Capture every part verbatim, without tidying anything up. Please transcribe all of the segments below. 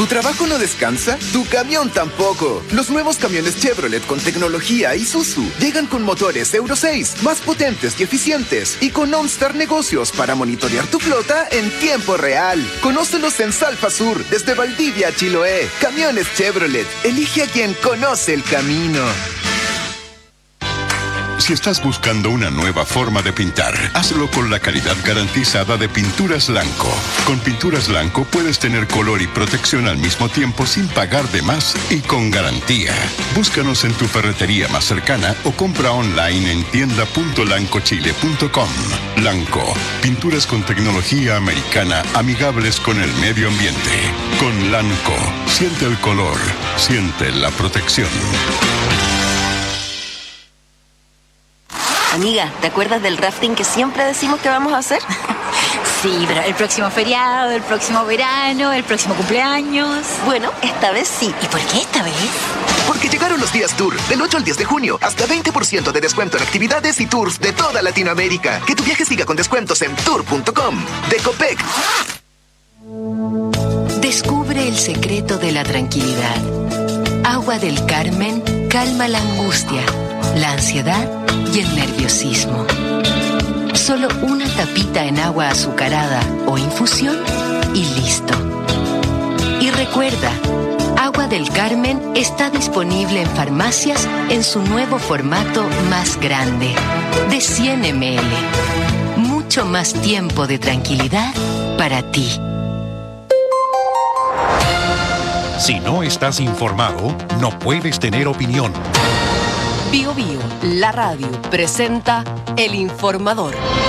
¿Tu trabajo no descansa? ¡Tu camión tampoco! Los nuevos camiones Chevrolet con tecnología Isuzu llegan con motores Euro seis, más potentes y eficientes, y con OnStar Negocios para monitorear tu flota en tiempo real. Conócelos en Salfa Sur, desde Valdivia a Chiloé. Camiones Chevrolet. Elige a quien conoce el camino. Si estás buscando una nueva forma de pintar, hazlo con la calidad garantizada de Pinturas Lanco. Con Pinturas Lanco puedes tener color y protección al mismo tiempo sin pagar de más y con garantía. Búscanos en tu ferretería más cercana o compra online en tienda punto lanco chile punto com. Lanco, pinturas con tecnología americana amigables con el medio ambiente. Con Lanco, siente el color, siente la protección. Amiga, ¿te acuerdas del rafting que siempre decimos que vamos a hacer? Sí, pero el próximo feriado, el próximo verano, el próximo cumpleaños. Bueno, esta vez sí. ¿Y por qué esta vez? Porque llegaron los días Tour, del ocho al diez de junio, hasta veinte por ciento de descuento en actividades y tours de toda Latinoamérica. Que tu viaje siga con descuentos en tour punto com. De Copec. Descubre el secreto de la tranquilidad. Agua del Carmen calma la angustia, la ansiedad y el nerviosismo. Solo una tapita en agua azucarada o infusión y listo. Y recuerda, Agua del Carmen está disponible en farmacias en su nuevo formato más grande, de cien mililitros. Mucho más tiempo de tranquilidad para ti. Si no estás informado, no puedes tener opinión. Bio Bio, la radio, presenta El Informador.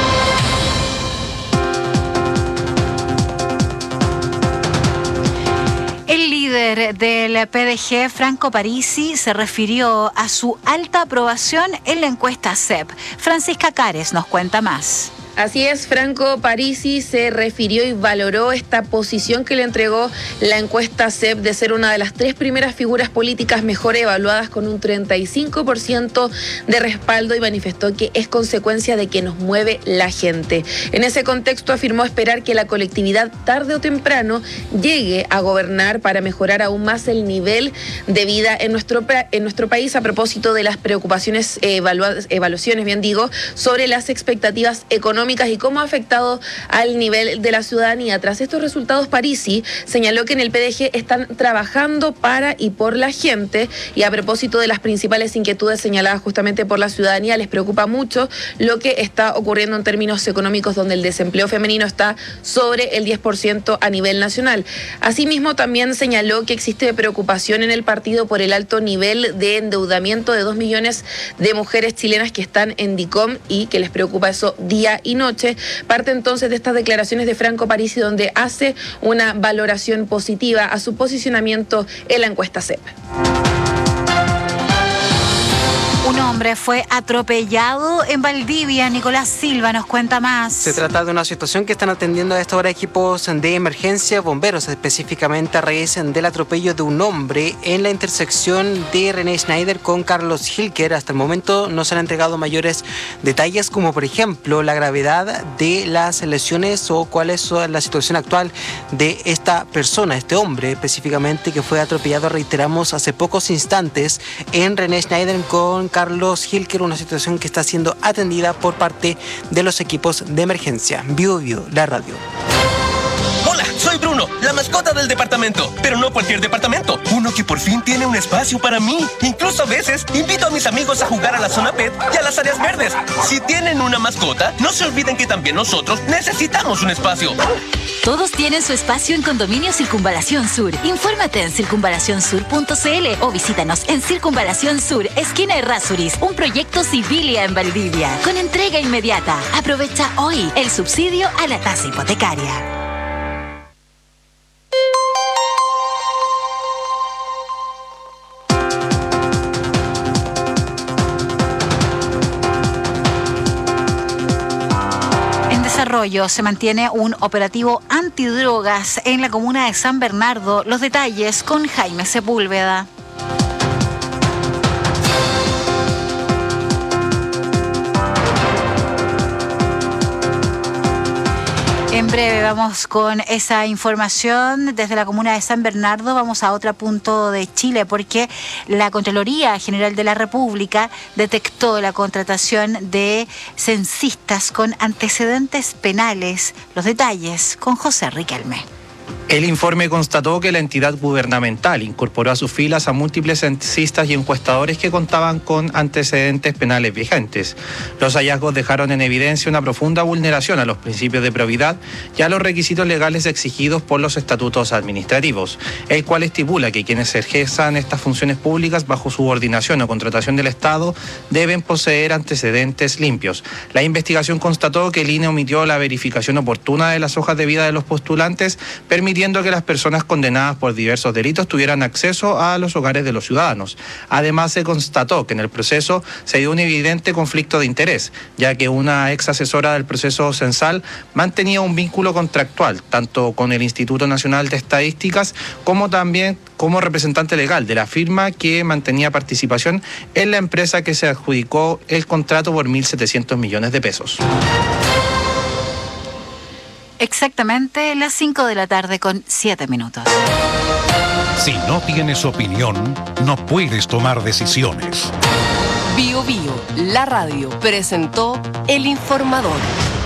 El líder del P D G, Franco Parisi, se refirió a su alta aprobación en la encuesta C E P. Francisca Cares nos cuenta más. Así es, Franco Parisi se refirió y valoró esta posición que le entregó la encuesta C E P de ser una de las tres primeras figuras políticas mejor evaluadas con un treinta y cinco por ciento de respaldo y manifestó que es consecuencia de que nos mueve la gente. En ese contexto afirmó esperar que la colectividad tarde o temprano llegue a gobernar para mejorar aún más el nivel de vida en nuestro, en nuestro país a propósito de las preocupaciones, evaluadas, evaluaciones, bien digo, sobre las expectativas económicas y cómo ha afectado al nivel de la ciudadanía. Tras estos resultados, Parisi señaló que en el P D G están trabajando para y por la gente, y a propósito de las principales inquietudes señaladas justamente por la ciudadanía, les preocupa mucho lo que está ocurriendo en términos económicos, donde el desempleo femenino está sobre el diez por ciento a nivel nacional. Asimismo, también señaló que existe preocupación en el partido por el alto nivel de endeudamiento de dos millones de mujeres chilenas que están en DICOM y que les preocupa eso día y noche. Parte entonces de estas declaraciones de Franco Parisi, donde hace una valoración positiva a su posicionamiento en la encuesta C E P. Un hombre fue atropellado en Valdivia. Nicolás Silva nos cuenta más. Se trata de una situación que están atendiendo a esta hora equipos de emergencia, bomberos, específicamente a raíz del atropello de un hombre en la intersección de René Schneider con Carlos Hilker. Hasta el momento no se han entregado mayores detalles, como por ejemplo la gravedad de las lesiones o cuál es la situación actual de esta persona, este hombre específicamente, que fue atropellado, reiteramos, hace pocos instantes en René Schneider con Carlos Hilker, una situación que está siendo atendida por parte de los equipos de emergencia. Bio Bio, la radio. Hola, soy Bruno, la mascota del departamento, pero no cualquier departamento, uno que por fin tiene un espacio para mí. Incluso a veces invito a mis amigos a jugar a la zona pet y a las áreas verdes. Si tienen una mascota, no se olviden que también nosotros necesitamos un espacio. Todos tienen su espacio en Condominio Circunvalación Sur. Infórmate en circunvalación sur punto c l o visítanos en Circunvalación Sur, esquina Errázuriz, un proyecto Civilia en Valdivia, con entrega inmediata. Aprovecha hoy el subsidio a la tasa hipotecaria. Se mantiene un operativo antidrogas en la comuna de San Bernardo. Los detalles con Jaime Sepúlveda. En breve vamos con esa información desde la comuna de San Bernardo. Vamos a otro punto de Chile porque la Contraloría General de la República detectó la contratación de censistas con antecedentes penales. Los detalles con José Riquelme. El informe constató que la entidad gubernamental incorporó a sus filas a múltiples censistas y encuestadores que contaban con antecedentes penales vigentes. Los hallazgos dejaron en evidencia una profunda vulneración a los principios de probidad y a los requisitos legales exigidos por los estatutos administrativos, el cual estipula que quienes ejerzan estas funciones públicas bajo subordinación o contratación del Estado deben poseer antecedentes limpios. La investigación constató que el I N E omitió la verificación oportuna de las hojas de vida de los postulantes, permitiendo que las personas condenadas por diversos delitos tuvieran acceso a los hogares de los ciudadanos. Además, se constató que en el proceso se dio un evidente conflicto de interés, ya que una ex asesora del proceso censal mantenía un vínculo contractual, tanto con el Instituto Nacional de Estadísticas como también como representante legal de la firma que mantenía participación en la empresa que se adjudicó el contrato por mil setecientos millones de pesos. Exactamente las cinco de la tarde con siete minutos. Si no tienes opinión, no puedes tomar decisiones. Bio Bio, la radio, presentó El Informador.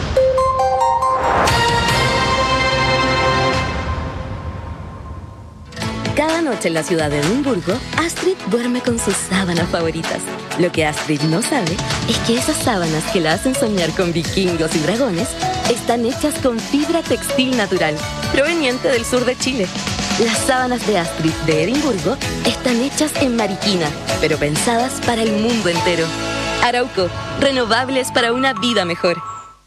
Cada noche en la ciudad de Edimburgo, Astrid duerme con sus sábanas favoritas. Lo que Astrid no sabe es que esas sábanas que la hacen soñar con vikingos y dragones están hechas con fibra textil natural, proveniente del sur de Chile. Las sábanas de Astrid de Edimburgo están hechas en Mariquina, pero pensadas para el mundo entero. Arauco, renovables para una vida mejor.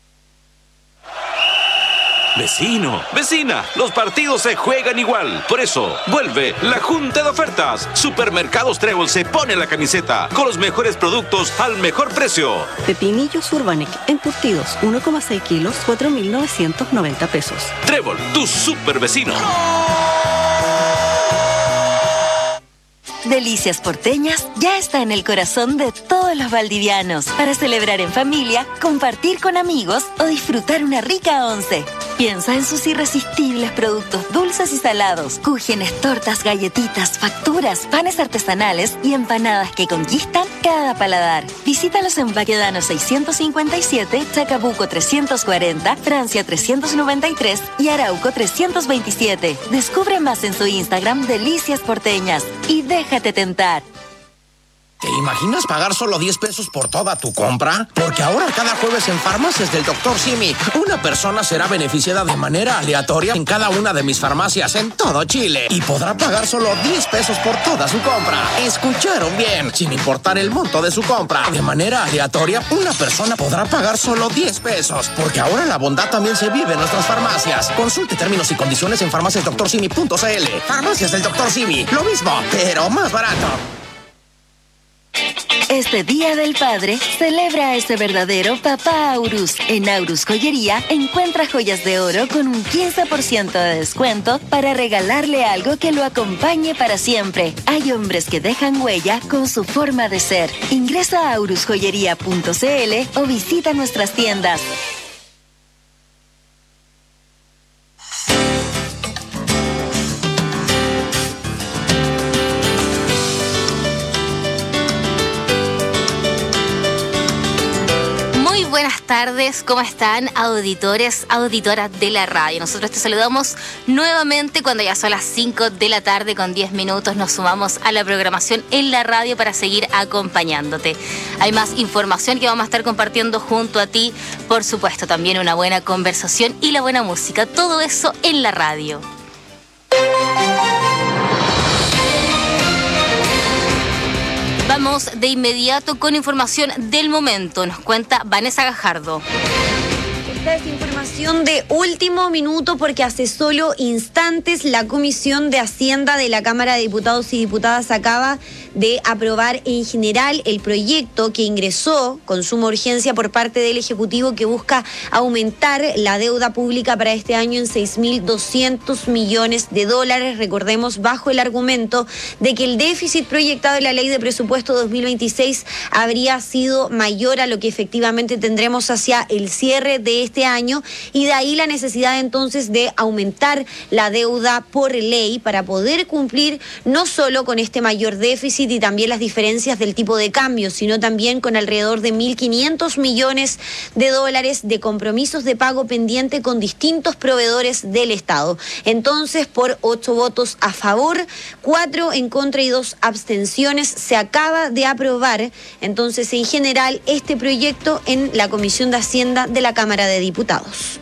Vecino, vecina, los partidos se juegan igual. Por eso, vuelve la Junta de Ofertas. Supermercados Trébol se pone la camiseta con los mejores productos al mejor precio. Pepinillos Urbanic, encurtidos, uno coma seis kilos, cuatro mil novecientos noventa pesos. Trébol, tu super vecino. Delicias Porteñas ya está en el corazón de todos los valdivianos para celebrar en familia, compartir con amigos o disfrutar una rica once. Piensa en sus irresistibles productos dulces y salados, cúgenes, tortas, galletitas, facturas, panes artesanales y empanadas que conquistan cada paladar. Visítalos en Baquedano seiscientos cincuenta y siete, Chacabuco trescientos cuarenta, Francia trescientos noventa y tres y Arauco trescientos veintisiete. Descubre más en su Instagram Delicias Porteñas y déjate tentar. ¿Te imaginas pagar solo diez pesos por toda tu compra? Porque ahora cada jueves en Farmacias del doctor Simi, una persona será beneficiada de manera aleatoria en cada una de mis farmacias en todo Chile. Y podrá pagar solo diez pesos por toda su compra. ¿Escucharon bien? Sin importar el monto de su compra. De manera aleatoria, una persona podrá pagar solo diez pesos. Porque ahora la bondad también se vive en nuestras farmacias. Consulte términos y condiciones en farmacias doctor simi punto c l. Farmacias del doctor Simi, lo mismo, pero más barato. Este Día del Padre, celebra a ese verdadero papá Aurus. En Aurus Joyería, encuentra joyas de oro con un quince por ciento de descuento para regalarle algo que lo acompañe para siempre. Hay hombres que dejan huella con su forma de ser. Ingresa a aurus joyería punto c l o visita nuestras tiendas. Buenas tardes, ¿cómo están auditores, auditoras de la radio? Nosotros te saludamos nuevamente cuando ya son las cinco de la tarde con diez minutos. Nos sumamos a la programación en la radio para seguir acompañándote. Hay más información que vamos a estar compartiendo junto a ti. Por supuesto, también una buena conversación y la buena música. Todo eso en la radio. Vamos de inmediato con información del momento. Nos cuenta Vanessa Gajardo. Esta es información de último minuto porque hace solo instantes la Comisión de Hacienda de la Cámara de Diputados y Diputadas acaba de aprobar en general el proyecto que ingresó con suma urgencia por parte del Ejecutivo, que busca aumentar la deuda pública para este año en seis mil doscientos millones de dólares. Recordemos, bajo el argumento de que el déficit proyectado en la Ley de Presupuesto dos mil veintiséis habría sido mayor a lo que efectivamente tendremos hacia el cierre de este año, y de ahí la necesidad entonces de aumentar la deuda por ley para poder cumplir no solo con este mayor déficit y también las diferencias del tipo de cambio, sino también con alrededor de mil quinientos millones de dólares de compromisos de pago pendiente con distintos proveedores del Estado. Entonces, por ocho votos a favor, cuatro en contra y dos abstenciones, se acaba de aprobar entonces en general este proyecto en la Comisión de Hacienda de la Cámara de Diputados.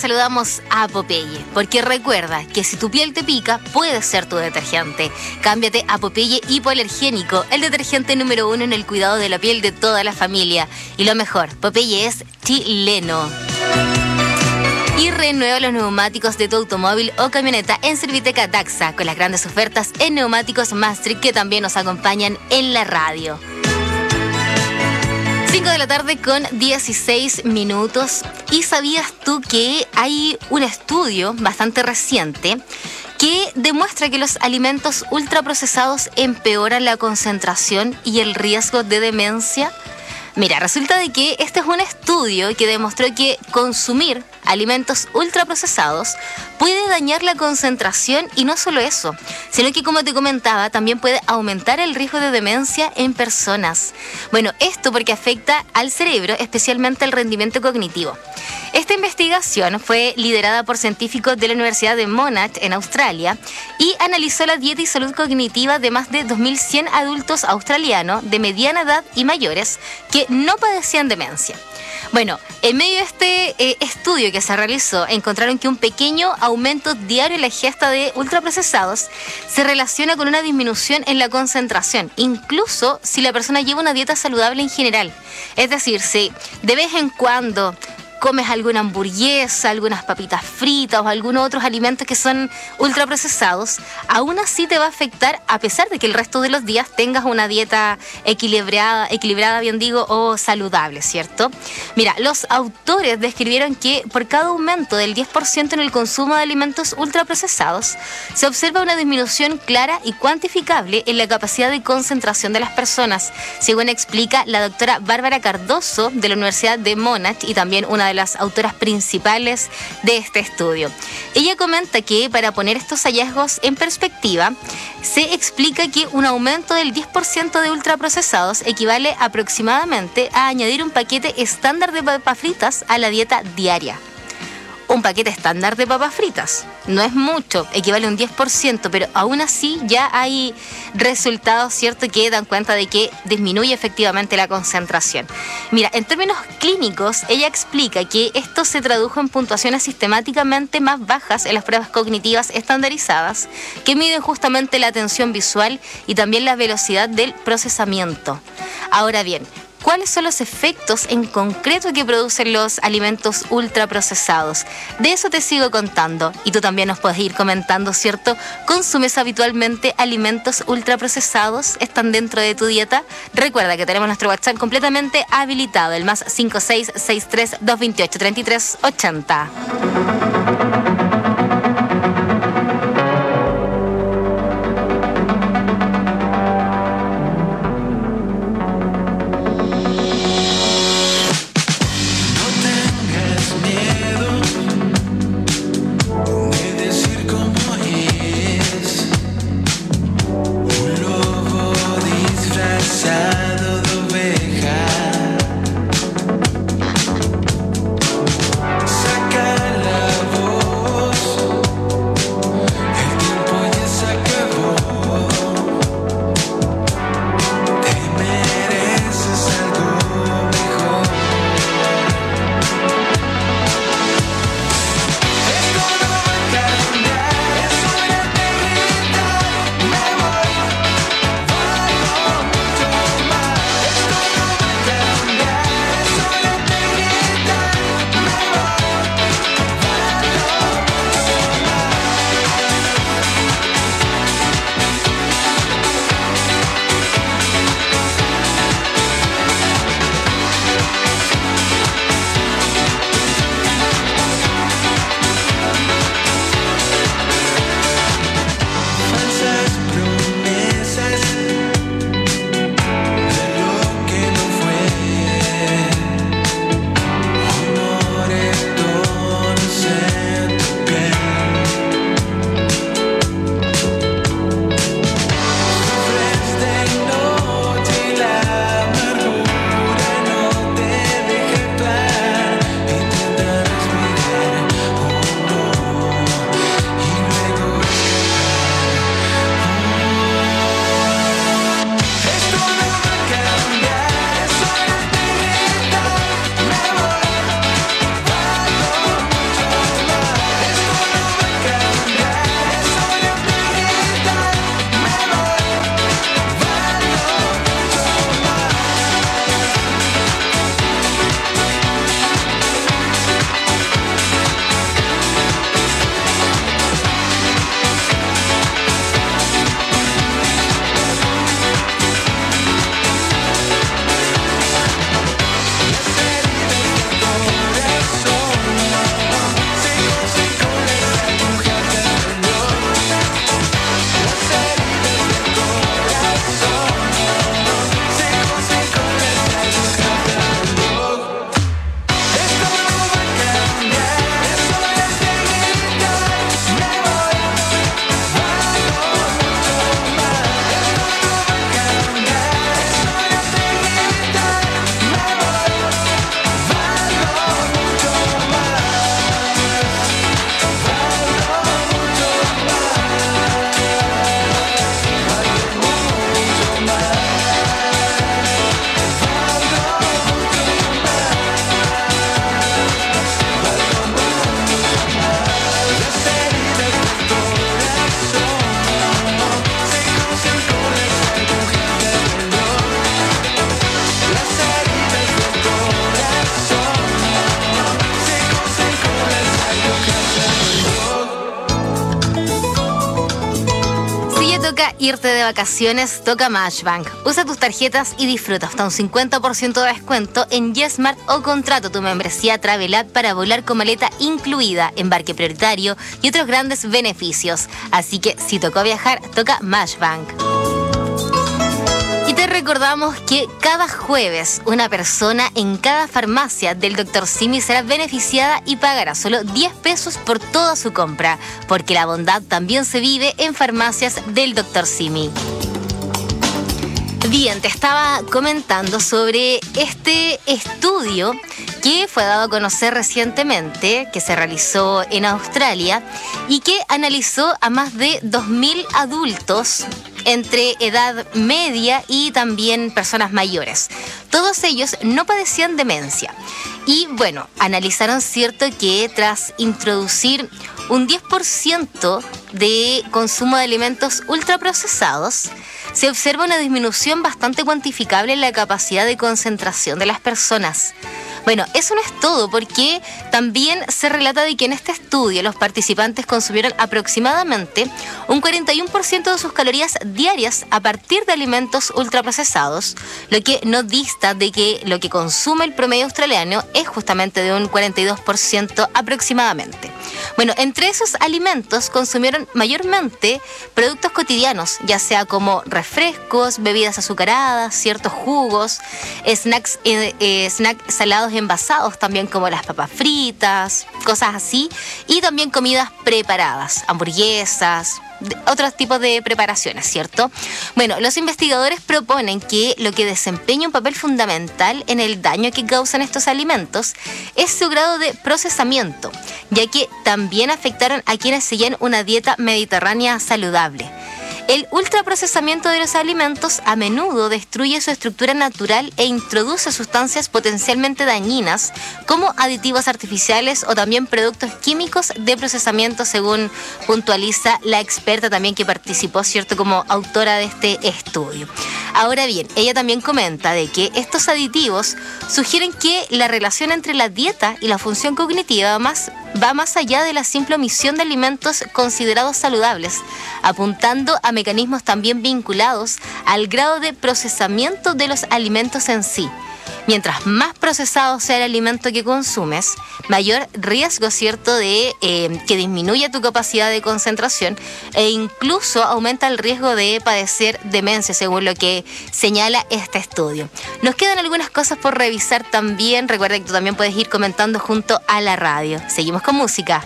saludamos a Popeye, porque recuerda que si tu piel te pica, puede ser tu detergente. Cámbiate a Popeye Hipoalergénico, el detergente número uno en el cuidado de la piel de toda la familia. Y lo mejor, Popeye es chileno. Y renueva los neumáticos de tu automóvil o camioneta en Serviteca Daxa, con las grandes ofertas en neumáticos Maastricht que también nos acompañan en la radio. cinco de la tarde con dieciséis minutos. ¿Y sabías tú que hay un estudio bastante reciente que demuestra que los alimentos ultraprocesados empeoran la concentración y el riesgo de demencia? Mira, resulta de que este es un estudio que demostró que consumir alimentos ultraprocesados puede dañar la concentración y no solo eso, sino que, como te comentaba, también puede aumentar el riesgo de demencia en personas. Bueno, esto porque afecta al cerebro, especialmente al rendimiento cognitivo. Esta investigación fue liderada por científicos de la Universidad de Monash en Australia y analizó la dieta y salud cognitiva de más de dos mil cien adultos australianos de mediana edad y mayores que no padecían demencia. Bueno, en medio de este eh, estudio que se realizó, encontraron que un pequeño aumento diario en la ingesta de ultraprocesados se relaciona con una disminución en la concentración, incluso si la persona lleva una dieta saludable en general. Es decir, si de vez en cuando comes alguna hamburguesa, algunas papitas fritas o algunos otros alimentos que son ultraprocesados, aún así te va a afectar a pesar de que el resto de los días tengas una dieta equilibrada, equilibrada, bien digo, o saludable, ¿cierto? Mira, los autores describieron que por cada aumento del diez por ciento en el consumo de alimentos ultraprocesados, se observa una disminución clara y cuantificable en la capacidad de concentración de las personas, según explica la doctora Bárbara Cardoso de la Universidad de Monash y también una de las autoras principales de este estudio. Ella comenta que para poner estos hallazgos en perspectiva, se explica que un aumento del diez por ciento de ultraprocesados equivale aproximadamente a añadir un paquete estándar de papas fritas a la dieta diaria. Un paquete estándar de papas fritas. No es mucho, equivale a un diez por ciento, pero aún así ya hay resultados, ¿cierto?, que dan cuenta de que disminuye efectivamente la concentración. Mira, en términos clínicos, ella explica que esto se tradujo en puntuaciones sistemáticamente más bajas en las pruebas cognitivas estandarizadas, que miden justamente la atención visual y también la velocidad del procesamiento. Ahora bien, ¿cuáles son los efectos en concreto que producen los alimentos ultraprocesados? De eso te sigo contando y tú también nos puedes ir comentando, ¿cierto? ¿Consumes habitualmente alimentos ultraprocesados? ¿Están dentro de tu dieta? Recuerda que tenemos nuestro WhatsApp completamente habilitado, el más cinco seis seis tres, dos dos ocho, tres tres ocho cero. Saca la toca irte de vacaciones, toca Mashbank. Usa tus tarjetas y disfruta hasta un cincuenta por ciento de descuento en YesMart o contrata tu membresía Travelad para volar con maleta incluida, embarque prioritario y otros grandes beneficios. Así que si tocó viajar, toca Mashbank. Y te recordamos que cada jueves una persona en cada farmacia del doctor Simi será beneficiada y pagará solo diez pesos por toda su compra, porque la bondad también se vive en farmacias del doctor Simi. Bien, te estaba comentando sobre este estudio que fue dado a conocer recientemente, que se realizó en Australia y que analizó a más de dos mil adultos entre edad media y también personas mayores. Todos ellos no padecían demencia. Y bueno, analizaron, cierto, que tras introducir un diez por ciento de consumo de alimentos ultraprocesados, se observa una disminución bastante cuantificable en la capacidad de concentración de las personas. Bueno, eso no es todo, porque también se relata de que en este estudio los participantes consumieron aproximadamente un cuarenta y uno por ciento de sus calorías diarias a partir de alimentos ultraprocesados, lo que no dista de que lo que consume el promedio australiano es justamente de un cuarenta y dos por ciento aproximadamente. Bueno, entre esos alimentos consumieron mayormente productos cotidianos, ya sea como refrescos, bebidas azucaradas, ciertos jugos, snacks, eh, eh, snacks salados envasados también como las papas fritas, cosas así, y también comidas preparadas, hamburguesas, otros tipos de preparaciones, ¿cierto? Bueno, los investigadores proponen que lo que desempeña un papel fundamental en el daño que causan estos alimentos es su grado de procesamiento, ya que también afectaron a quienes seguían una dieta mediterránea saludable. El ultraprocesamiento de los alimentos a menudo destruye su estructura natural e introduce sustancias potencialmente dañinas como aditivos artificiales o también productos químicos de procesamiento, según puntualiza la experta también que participó, cierto, como autora de este estudio. Ahora bien, ella también comenta de que estos aditivos sugieren que la relación entre la dieta y la función cognitiva más, va más allá de la simple omisión de alimentos considerados saludables, apuntando a mecanismos también vinculados al grado de procesamiento de los alimentos en sí. Mientras más procesado sea el alimento que consumes, mayor riesgo, cierto, de eh, que disminuya tu capacidad de concentración e incluso aumenta el riesgo de padecer demencia, según lo que señala este estudio. Nos quedan algunas cosas por revisar también. Recuerda que tú también puedes ir comentando junto a la radio. Seguimos con música.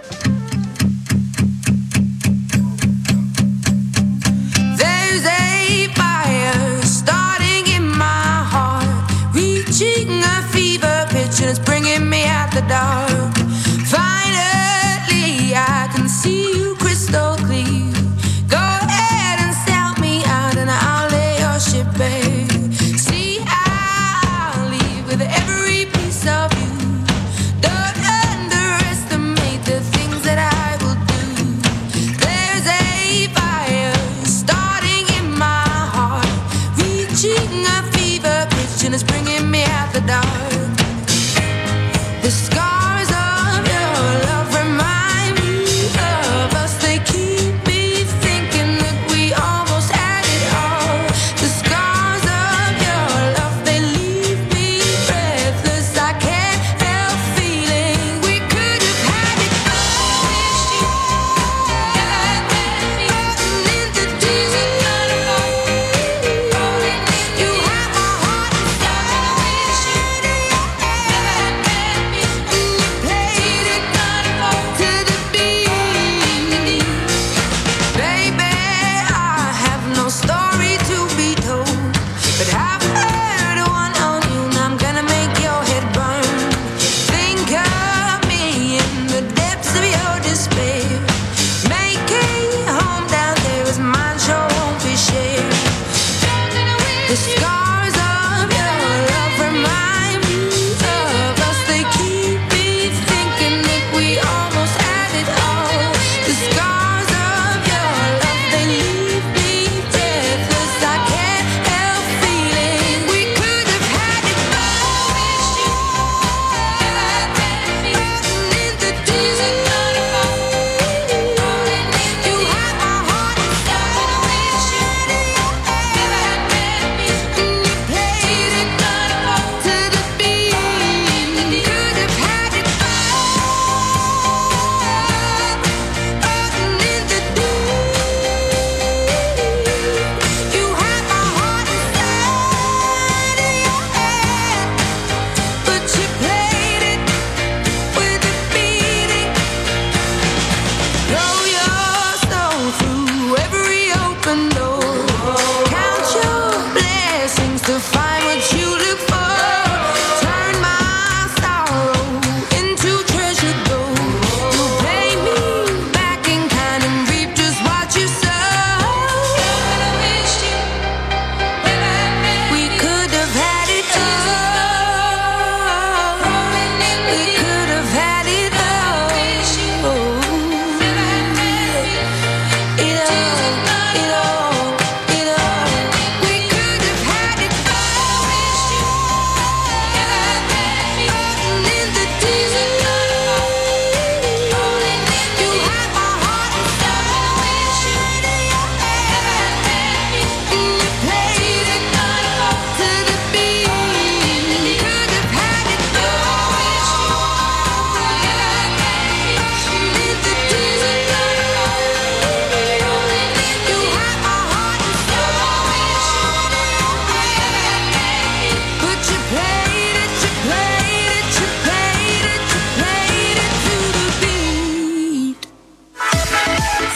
It's bringing me out the dark. Finally, I can see you crystal clear. Go ahead and sell me out, and I'll lay your ship bare. See, I'll leave with every piece of you. Don't underestimate the things that I will do. There's a fire starting in my heart, reaching a fever pitch, and it's bringing me out the dark. The scars of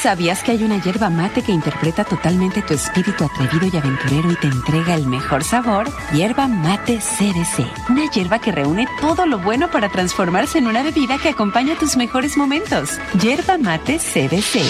¿Sabías que hay una yerba mate que interpreta totalmente tu espíritu atrevido y aventurero y te entrega el mejor sabor? Yerba mate C D C. Una yerba que reúne todo lo bueno para transformarse en una bebida que acompaña tus mejores momentos. Yerba mate C D C.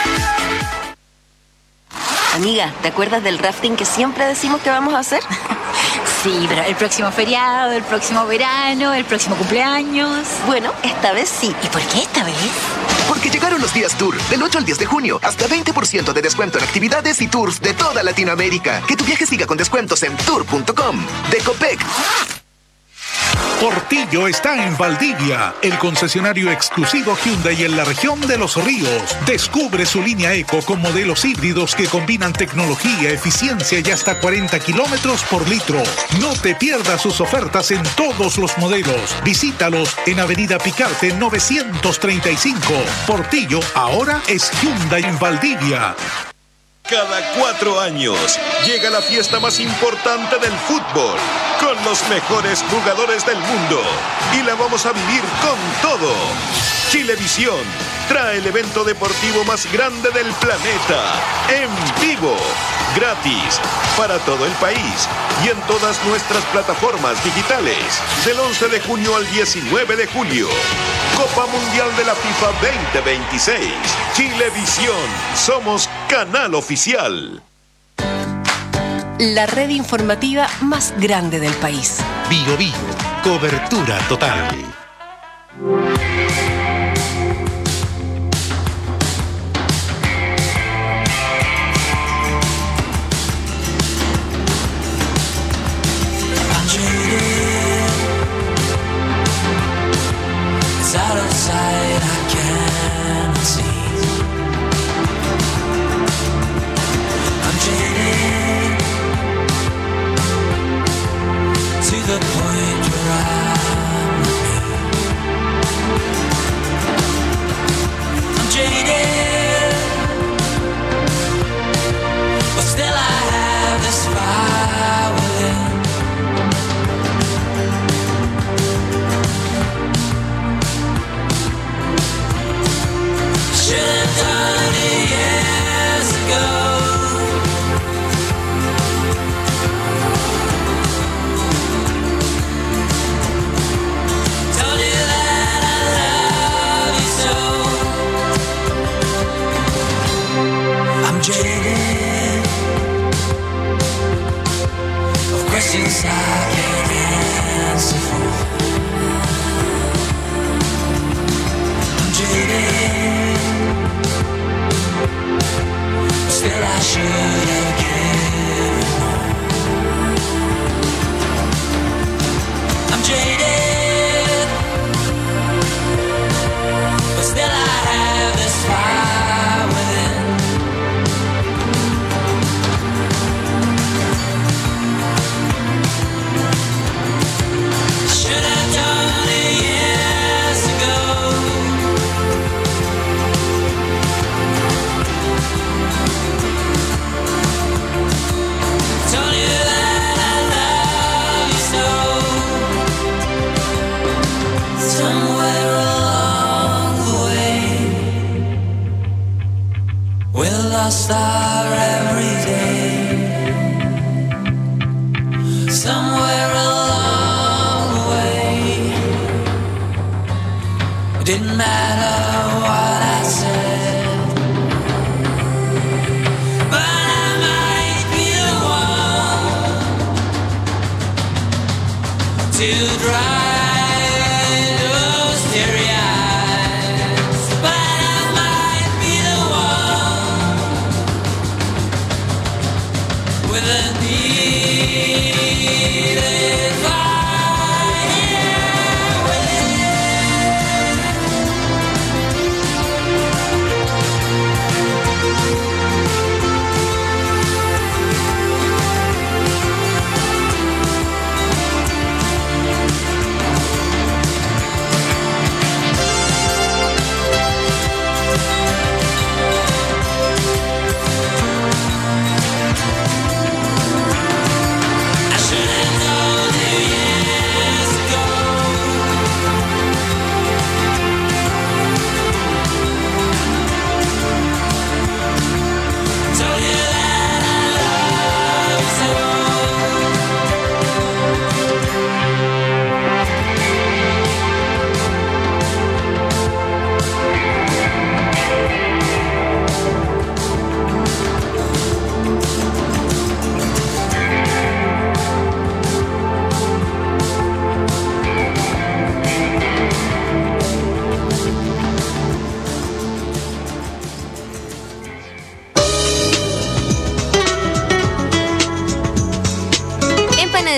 Amiga, ¿te acuerdas del rafting que siempre decimos que vamos a hacer? Sí, pero el próximo feriado, el próximo verano, el próximo cumpleaños. Bueno, esta vez sí. ¿Y por qué esta vez? Porque llegaron los días Tour, del ocho al diez de junio, hasta veinte por ciento de descuento en actividades y tours de toda Latinoamérica. Que tu viaje siga con descuentos en tour punto com. De Copec. Portillo está en Valdivia, el concesionario exclusivo Hyundai en la región de Los Ríos. Descubre su línea Eco con modelos híbridos que combinan tecnología, eficiencia y hasta cuarenta kilómetros por litro. No te pierdas sus ofertas en todos los modelos. Visítalos en Avenida Picarte novecientos treinta y cinco. Portillo ahora es Hyundai en Valdivia. Cada cuatro años llega la fiesta más importante del fútbol, con los mejores jugadores del mundo. Y la vamos a vivir con todo. Chilevisión trae el evento deportivo más grande del planeta, en vivo, gratis, para todo el país y en todas nuestras plataformas digitales, del once de junio al diecinueve de julio. Copa Mundial de la FIFA veinte veintiséis. Chilevisión, somos canal oficial. La red informativa más grande del país. Bio Bio, cobertura total. Out of sight, I cannot see. I'm jaded to the point where I'm not me. I'm jaded, but still I have this fire within. Should have done it years ago. Told you that I love you so. I'm jaded of questions I can't answer for. I'm jaded. Still I should have given more. I'm jaded, but still I have this fire within. I should have done it years ago. Told you that I love you so. Somewhere along the way, we'll lost our everyday. Somewhere along the way, it didn't matter what I said, but I might be the one to dry those teary eyes. But I might be the one with a needed fire within.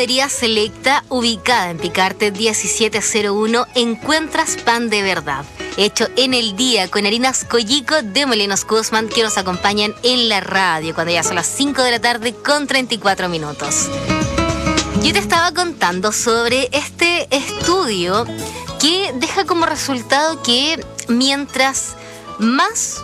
Panadería Selecta, ubicada en Picarte diecisiete cero uno, encuentras pan de verdad, hecho en el día con harinas Collico de Molinos Guzmán, que nos acompañan en la radio cuando ya son las cinco de la tarde con treinta y cuatro minutos. Yo te estaba contando sobre este estudio que deja como resultado que mientras más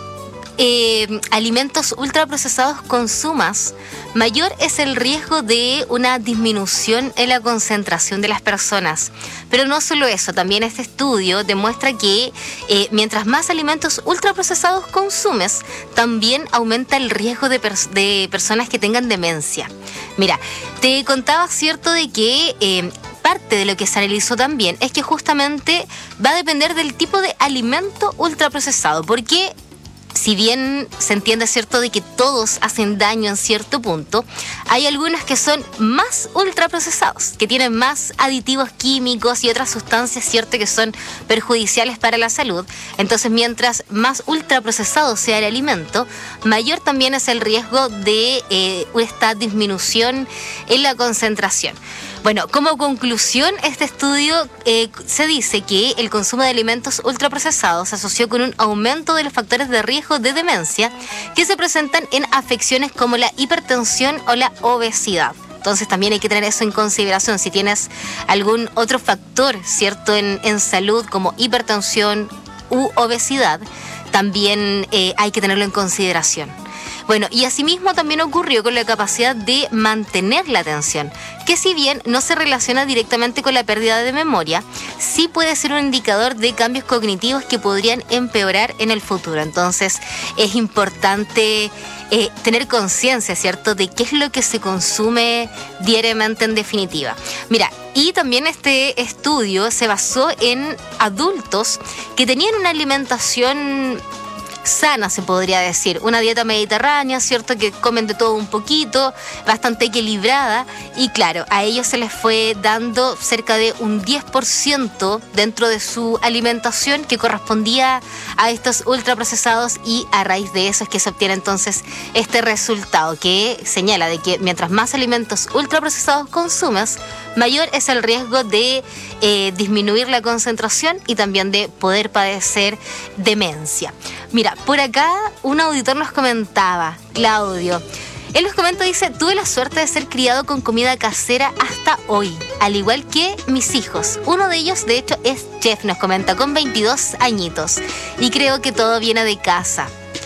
eh, alimentos ultraprocesados consumas, mayor es el riesgo de una disminución en la concentración de las personas. Pero no solo eso, también este estudio demuestra que eh, mientras más alimentos ultraprocesados consumes, también aumenta el riesgo de, pers- de personas que tengan demencia. Mira, te contaba, cierto, de que eh, parte de lo que se analizó también es que justamente va a depender del tipo de alimento ultraprocesado, porque si bien se entiende, cierto, de que todos hacen daño en cierto punto, hay algunos que son más ultraprocesados, que tienen más aditivos químicos y otras sustancias, cierto, que son perjudiciales para la salud. Entonces, mientras más ultraprocesado sea el alimento, mayor también es el riesgo de eh, esta disminución en la concentración. Bueno, como conclusión, este estudio eh, se dice que el consumo de alimentos ultraprocesados se asoció con un aumento de los factores de riesgo de demencia que se presentan en afecciones como la hipertensión o la obesidad. Entonces también hay que tener eso en consideración. Si tienes algún otro factor, cierto, en, en salud como hipertensión u obesidad, también eh, hay que tenerlo en consideración. Bueno, y asimismo también ocurrió con la capacidad de mantener la atención, que si bien no se relaciona directamente con la pérdida de memoria, sí puede ser un indicador de cambios cognitivos que podrían empeorar en el futuro. Entonces es importante eh, tener conciencia, ¿cierto?, de qué es lo que se consume diariamente en definitiva. Mira, y también este estudio se basó en adultos que tenían una alimentación sana, se podría decir, una dieta mediterránea, cierto, que comen de todo un poquito, bastante equilibrada, y claro, a ellos se les fue dando cerca de un diez por ciento dentro de su alimentación que correspondía a estos ultraprocesados, y a raíz de eso es que se obtiene entonces este resultado que señala de que mientras más alimentos ultraprocesados consumes, mayor es el riesgo de eh, disminuir la concentración y también de poder padecer demencia. Mira, por acá un auditor nos comentaba, Claudio. Él nos comenta, dice, tuve la suerte de ser criado con comida casera hasta hoy, al igual que mis hijos. Uno de ellos, de hecho, es chef, nos comenta, con veintidós añitos. Y creo que todo viene de casa.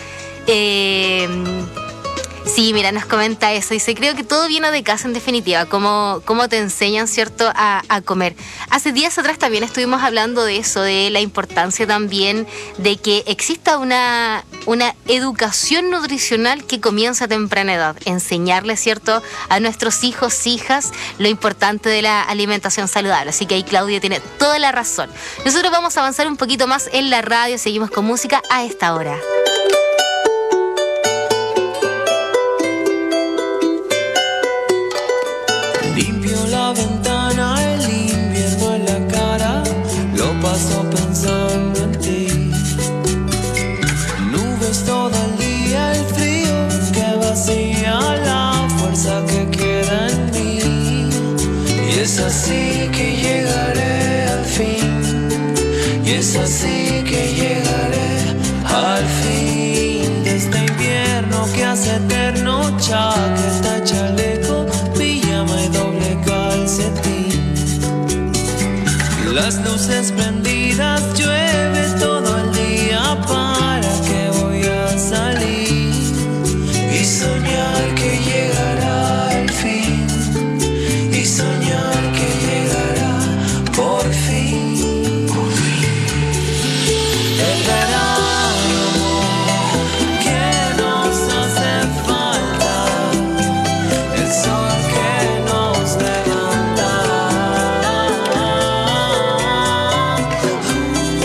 Eh... Sí, mira, nos comenta eso. Dice, creo que todo viene de casa en definitiva, cómo, cómo te enseñan, ¿cierto?, a, a comer. Hace días atrás también estuvimos hablando de eso, de la importancia también de que exista una, una educación nutricional que comienza a temprana edad. Enseñarle, ¿cierto?, a nuestros hijos, hijas, lo importante de la alimentación saludable. Así que ahí Claudia tiene toda la razón. Nosotros vamos a avanzar un poquito más en la radio, seguimos con música a esta hora. La ventana, el invierno en la cara, lo paso pensando en ti. Nubes todo el día, el frío que vacía la fuerza que queda en mí. Y es así que llegaré al fin, y es así que llegaré al fin de este invierno que hace eterno, chaqueta, chaleco, pijama y doble calcetín. Las luces prendidas, llueve todo el día, ¿para qué voy a salir? Y soñar que llegará el fin, y soñar que llegará por fin, por fin. El verano que nos hace falta, el sol que nos levanta.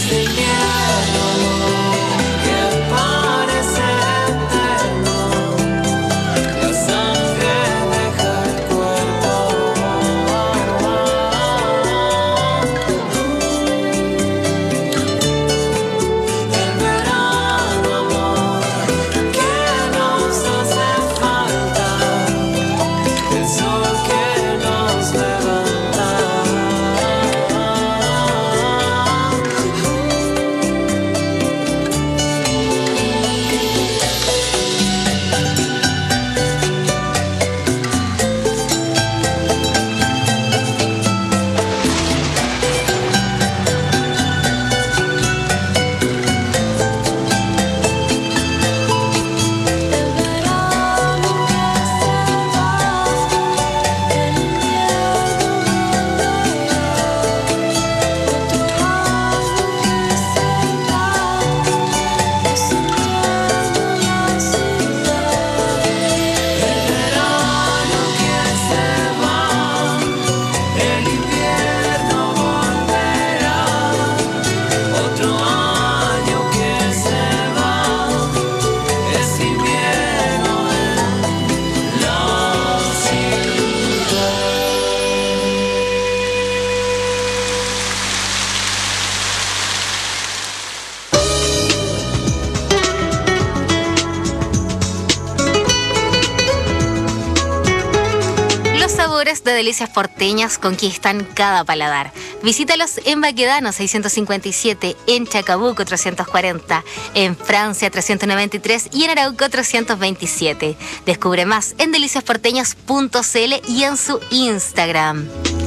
De delicias porteñas conquistan cada paladar. Visítalos en Baquedano seiscientos cincuenta y siete, en Chacabuco trescientos cuarenta, en Francia trescientos noventa y tres y en Arauco trescientos veintisiete. Descubre más en delicias porteñas punto c l y en su Instagram.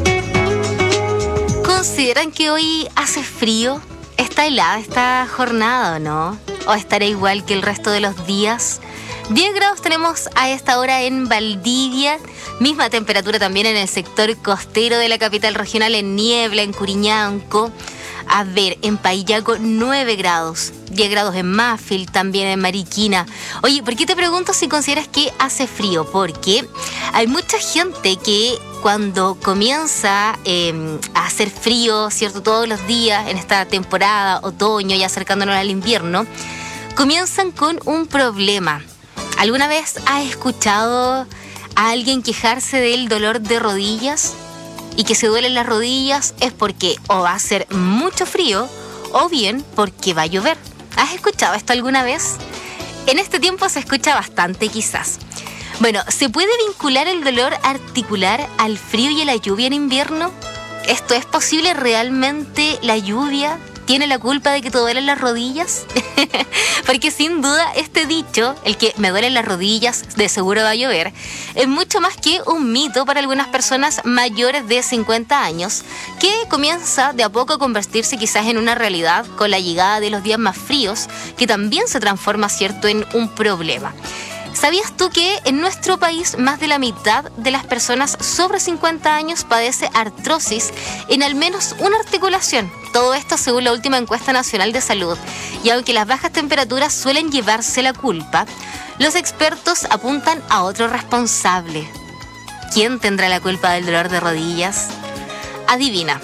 ¿Consideran que hoy hace frío? ¿Está helada esta jornada o no? ¿O estará igual que el resto de los días? diez grados tenemos a esta hora en Valdivia, misma temperatura también en el sector costero de la capital regional, en Niebla, en Curiñanco. A ver, en Payaco nueve grados, diez grados en Mafil, también en Mariquina. Oye, ¿por qué te pregunto si consideras que hace frío? Porque hay mucha gente que cuando comienza eh, a hacer frío, ¿cierto? Todos los días en esta temporada, otoño, ya acercándonos al invierno, comienzan con un problema. ¿Alguna vez has escuchado a alguien quejarse del dolor de rodillas? Y que se duelen las rodillas es porque o va a hacer mucho frío o bien porque va a llover. ¿Has escuchado esto alguna vez? En este tiempo se escucha bastante quizás. Bueno, ¿se puede vincular el dolor articular al frío y a la lluvia en invierno? ¿Esto es posible realmente? ¿La lluvia tiene la culpa de que te duelen las rodillas? Porque sin duda este dicho, el que me duelen las rodillas, de seguro va a llover, es mucho más que un mito para algunas personas mayores de cincuenta años, que comienza de a poco a convertirse quizás en una realidad con la llegada de los días más fríos, que también se transforma, ¿cierto?, en un problema. ¿Sabías tú que en nuestro país más de la mitad de las personas sobre cincuenta años padece artrosis en al menos una articulación? Todo esto según la última encuesta nacional de salud. Y aunque las bajas temperaturas suelen llevarse la culpa, los expertos apuntan a otro responsable. ¿Quién tendrá la culpa del dolor de rodillas? Adivina.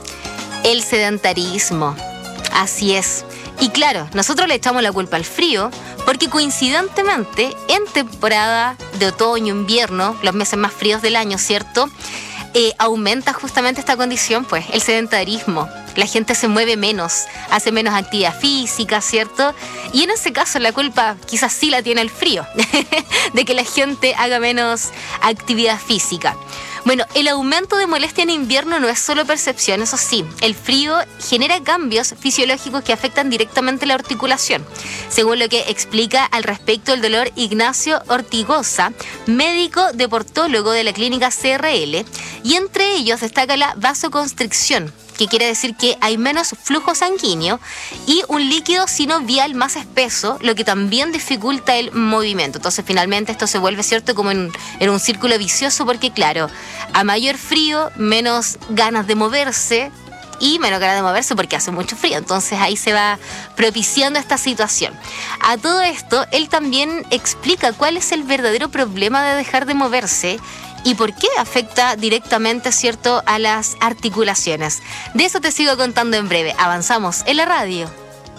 El sedentarismo. Así es. Y claro, nosotros le echamos la culpa al frío porque coincidentemente en temporada de otoño, invierno, los meses más fríos del año, ¿cierto?, eh, aumenta justamente esta condición, pues, el sedentarismo. La gente se mueve menos, hace menos actividad física, ¿cierto? Y en ese caso la culpa quizás sí la tiene el frío, de que la gente haga menos actividad física. Bueno, el aumento de molestia en invierno no es solo percepción, eso sí. El frío genera cambios fisiológicos que afectan directamente la articulación. Según lo que explica al respecto el doctor Ignacio Ortigosa, médico deportólogo de la clínica C R L, y entre ellos destaca la vasoconstricción, que quiere decir que hay menos flujo sanguíneo y un líquido sinovial más espeso, lo que también dificulta el movimiento. Entonces, finalmente, esto se vuelve, ¿cierto?, como en, en un círculo vicioso, porque, claro, a mayor frío, menos ganas de moverse y menos ganas de moverse porque hace mucho frío. Entonces, ahí se va propiciando esta situación. A todo esto, él también explica cuál es el verdadero problema de dejar de moverse y por qué afecta directamente, ¿cierto?, a las articulaciones. De eso te sigo contando en breve. Avanzamos en la radio.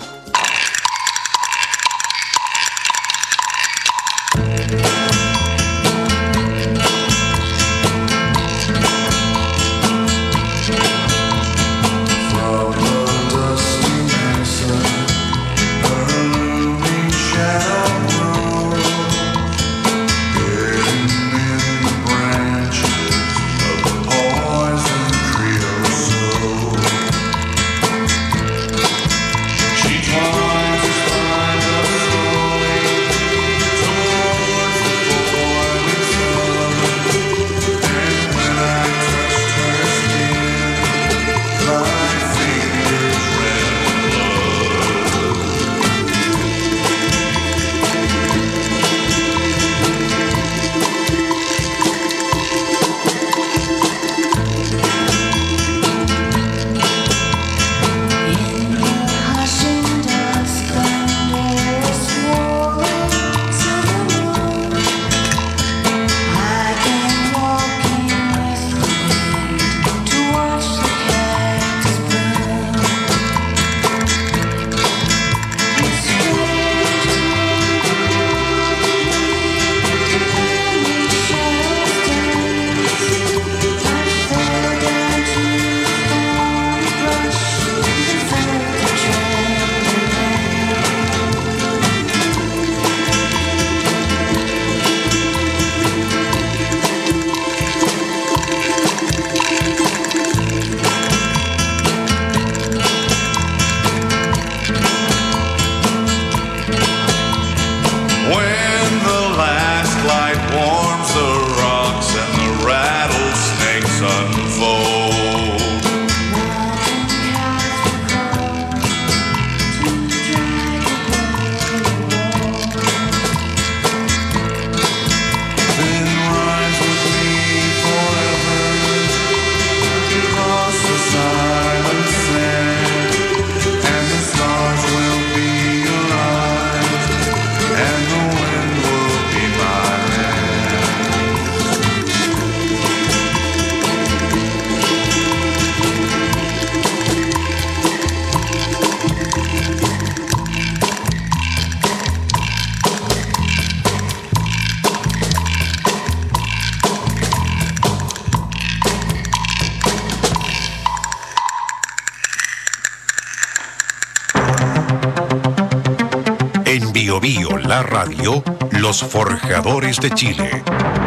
Bio Bio, la radio, los forjadores de Chile.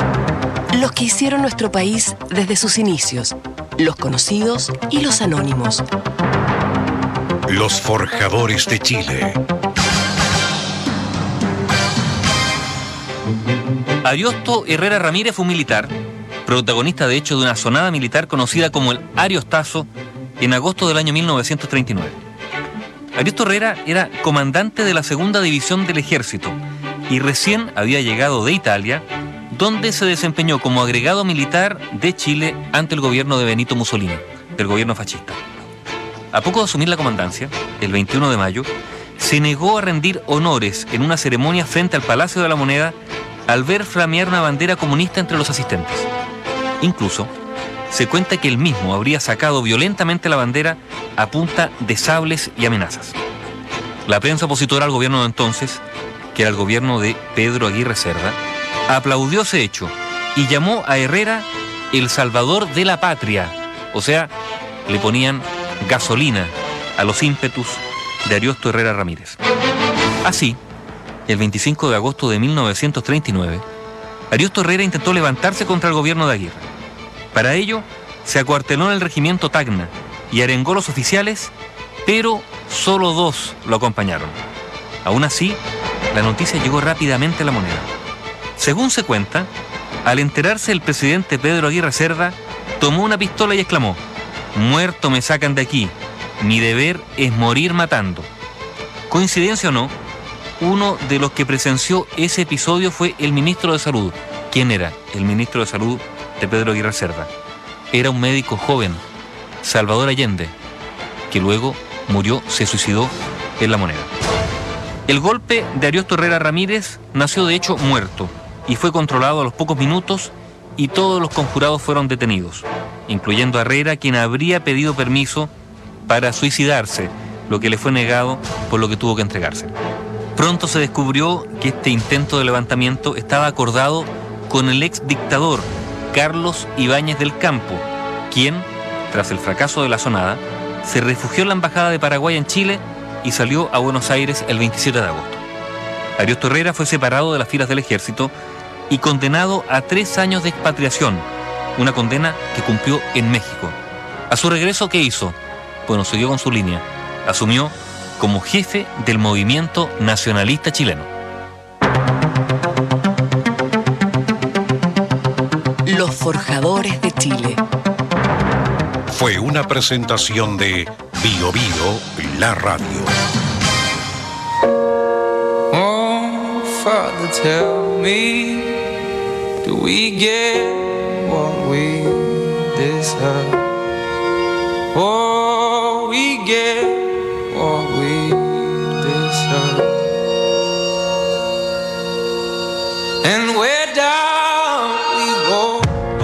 Los que hicieron nuestro país desde sus inicios, los conocidos y los anónimos. Los forjadores de Chile. Ariosto Herrera Ramírez fue un militar, protagonista de hecho de una sonada militar conocida como el Ariostazo en agosto del año mil novecientos treinta y nueve. Ariosto Herrera era comandante de la segunda división del ejército y recién había llegado de Italia, donde se desempeñó como agregado militar de Chile ante el gobierno de Benito Mussolini, del gobierno fascista. A poco de asumir la comandancia, el veintiuno de mayo, se negó a rendir honores en una ceremonia frente al Palacio de la Moneda al ver flamear una bandera comunista entre los asistentes. Incluso, se cuenta que él mismo habría sacado violentamente la bandera a punta de sables y amenazas. La prensa opositora al gobierno de entonces, que era el gobierno de Pedro Aguirre Cerda, aplaudió ese hecho y llamó a Herrera el salvador de la patria. O sea, le ponían gasolina a los ímpetus de Ariosto Herrera Ramírez. Así, el veinticinco de agosto de mil novecientos treinta y nueve, Ariosto Herrera intentó levantarse contra el gobierno de Aguirre. Para ello, se acuarteló en el regimiento Tacna y arengó a los oficiales, pero solo dos lo acompañaron. Aún así, la noticia llegó rápidamente a La Moneda. Según se cuenta, al enterarse el presidente Pedro Aguirre Cerda, tomó una pistola y exclamó: «Muerto me sacan de aquí, mi deber es morir matando». Coincidencia o no, uno de los que presenció ese episodio fue el ministro de Salud. ¿Quién era el ministro de Salud de Pedro Aguirre Cerda? Era un médico joven, Salvador Allende, que luego murió, se suicidó en La Moneda. El golpe de Ariosto Herrera Ramírez nació de hecho muerto y fue controlado a los pocos minutos y todos los conjurados fueron detenidos, incluyendo a Herrera, quien habría pedido permiso para suicidarse, lo que le fue negado, por lo que tuvo que entregarse. Pronto se descubrió que este intento de levantamiento estaba acordado con el ex dictador Carlos Ibáñez del Campo, quien, tras el fracaso de la Sonada, se refugió en la Embajada de Paraguay en Chile y salió a Buenos Aires el veintisiete de agosto. Ariosto Herrera fue separado de las filas del ejército y condenado a tres años de expatriación, una condena que cumplió en México. A su regreso, ¿qué hizo? Bueno, siguió con su línea. Asumió como jefe del movimiento nacionalista chileno. Los Forjadores de Chile. Fue una presentación de Bio Bio, la radio. Oh, Father, tell me, do we get what we deserve? Oh, we get what we deserve. And we're down we go.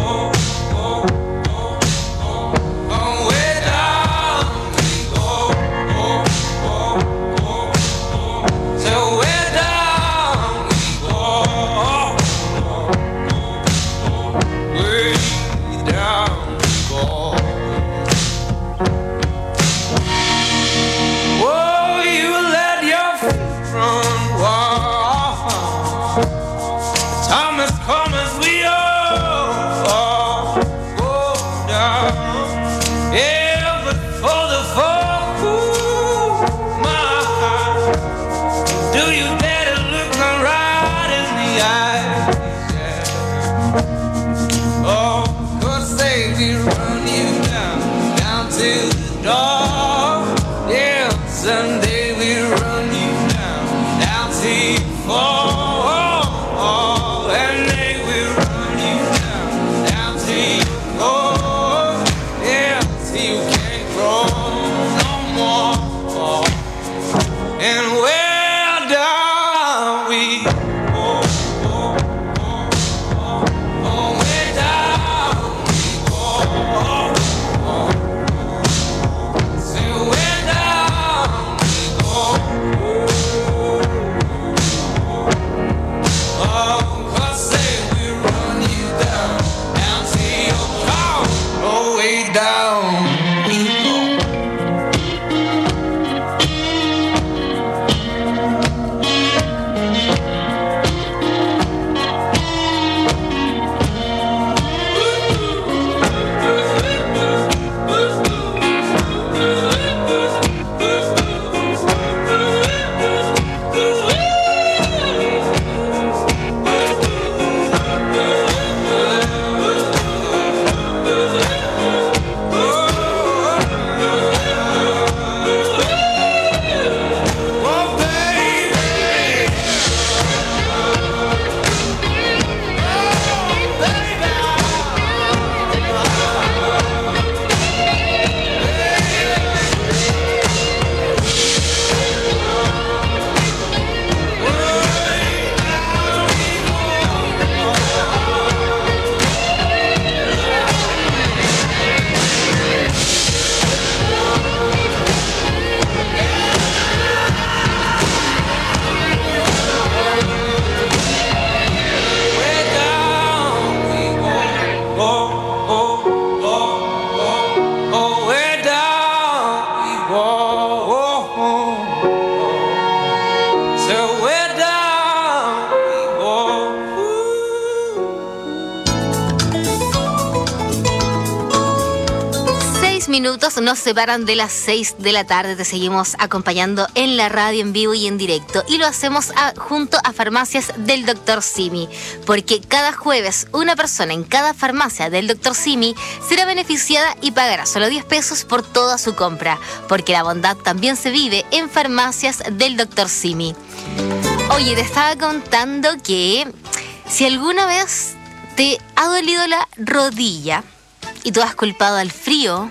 Minutos nos separan de las seis de la tarde. Te seguimos acompañando en la radio, en vivo y en directo. Y lo hacemos a, junto a Farmacias del doctor Simi. Porque cada jueves una persona en cada farmacia del doctor Simi será beneficiada y pagará solo diez pesos por toda su compra. Porque la bondad también se vive en Farmacias del doctor Simi. Oye, te estaba contando que si alguna vez te ha dolido la rodilla y tú has culpado al frío,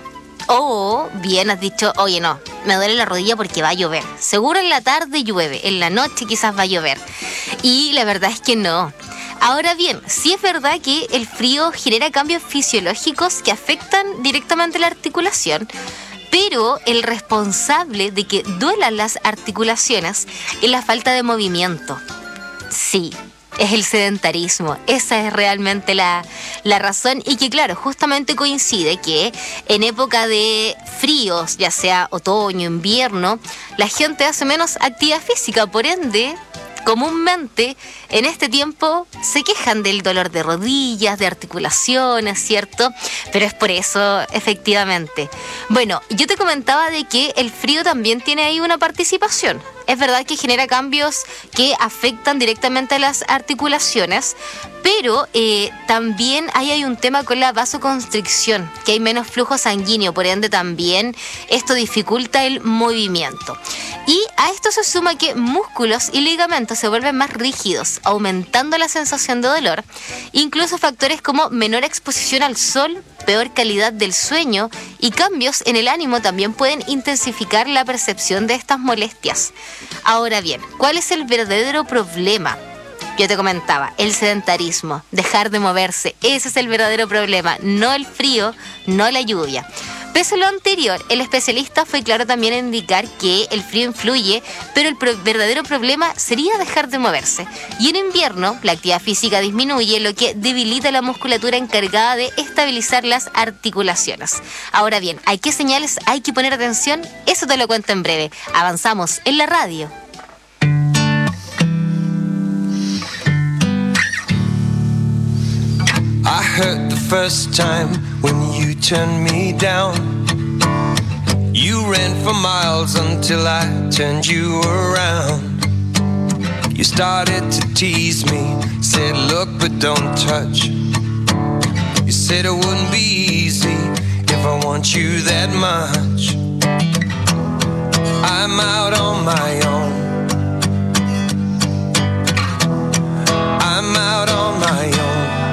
o bien has dicho, oye, no, me duele la rodilla porque va a llover. Seguro en la tarde llueve, en la noche quizás va a llover. Y la verdad es que no. Ahora bien, sí es verdad que el frío genera cambios fisiológicos que afectan directamente la articulación, pero el responsable de que duelan las articulaciones es la falta de movimiento. Sí, es el sedentarismo. Esa es realmente la, la razón, y que claro, justamente coincide que en época de fríos, ya sea otoño, invierno, la gente hace menos actividad física, por ende, comúnmente en este tiempo se quejan del dolor de rodillas, de articulaciones, ¿cierto? Pero es por eso, efectivamente. Bueno, yo te comentaba de que el frío también tiene ahí una participación. Es verdad que genera cambios que afectan directamente a las articulaciones, pero eh, también ahí hay un tema con la vasoconstricción, que hay menos flujo sanguíneo, por ende también esto dificulta el movimiento. Y a esto se suma que músculos y ligamentos se vuelven más rígidos, aumentando la sensación de dolor. Incluso factores como menor exposición al sol, peor calidad del sueño y cambios en el ánimo también pueden intensificar la percepción de estas molestias. Ahora bien, ¿cuál es el verdadero problema? Yo te comentaba, el sedentarismo, dejar de moverse, ese es el verdadero problema, no el frío, no la lluvia. Pese a lo anterior, el especialista fue claro también en indicar que el frío influye, pero el pro- verdadero problema sería dejar de moverse. Y en invierno, la actividad física disminuye, lo que debilita la musculatura encargada de estabilizar las articulaciones. Ahora bien, ¿a qué señales hay que poner atención? Eso te lo cuento en breve. Avanzamos en la radio. I hurt the first time when you turned me down. You ran for miles until I turned you around. You started to tease me, said look but don't touch. You said it wouldn't be easy if I want you that much. I'm out on my own. I'm out on my own.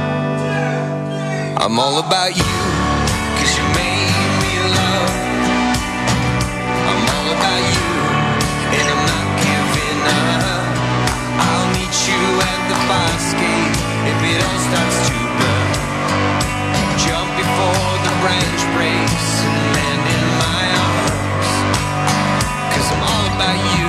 I'm all about you, cause you made me love. I'm all about you, and I'm not giving up. I'll meet you at the fire escape if it all starts to burn. Jump before the branch breaks and land in my arms, cause I'm all about you.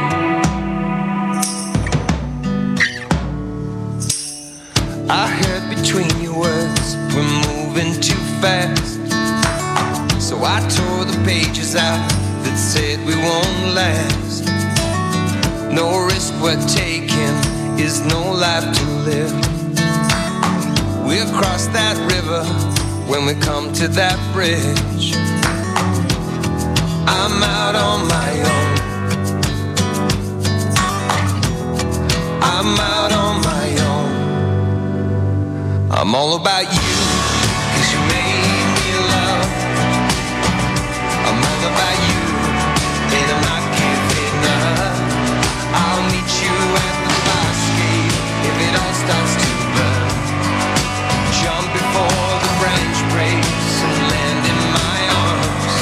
I heard between your words we're moving too fast, so I tore the pages out that said we won't last. No risk we're taking is no life to live. We'll cross that river when we come to that bridge. I'm out on my own. I'm out on my own. I'm all about you, cause you made me love. I'm all about you, and I'm not giving up. I'll meet you at the fire escape if it all starts to burn. Jump before the branch breaks and land in my arms.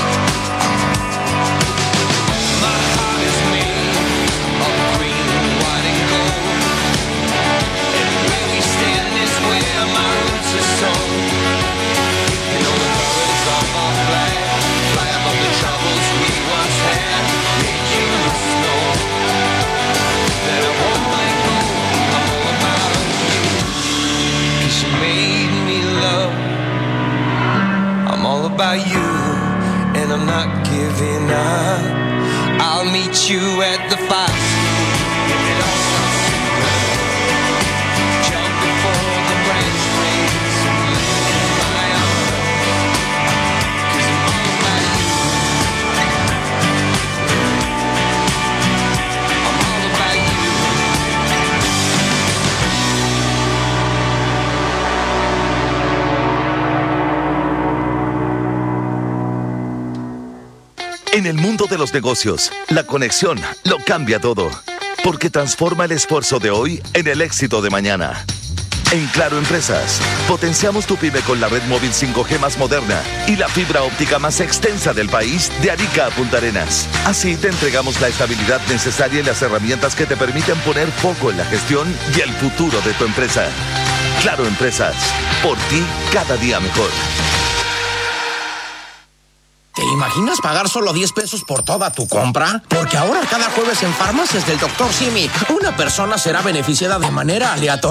My heart is made of green, white and gold, and where we stand is where my roots are sown. And on the colors of our flag, fly above the troubles we once had. Made you know that I won't let go. I'm all about you, cause you made me love. I'm all about you, and I'm not giving up. I'll meet you at the fire escape if it all starts to burn. Jump before the branch breaks and land in my arms, cause I'm all about you. I'm all about you. En el mundo de los negocios, la conexión lo cambia todo, porque transforma el esfuerzo de hoy en el éxito de mañana. En Claro Empresas, potenciamos tu pyme con la red móvil cinco G más moderna y la fibra óptica más extensa del país, de Arica a Punta Arenas. Así te entregamos la estabilidad necesaria y las herramientas que te permiten poner foco en la gestión y el futuro de tu empresa. Claro Empresas, por ti cada día mejor. ¿Te imaginas pagar solo diez pesos por toda tu compra? Porque ahora cada jueves en Farmacias del doctor Simi, una persona será beneficiada de manera aleatoria.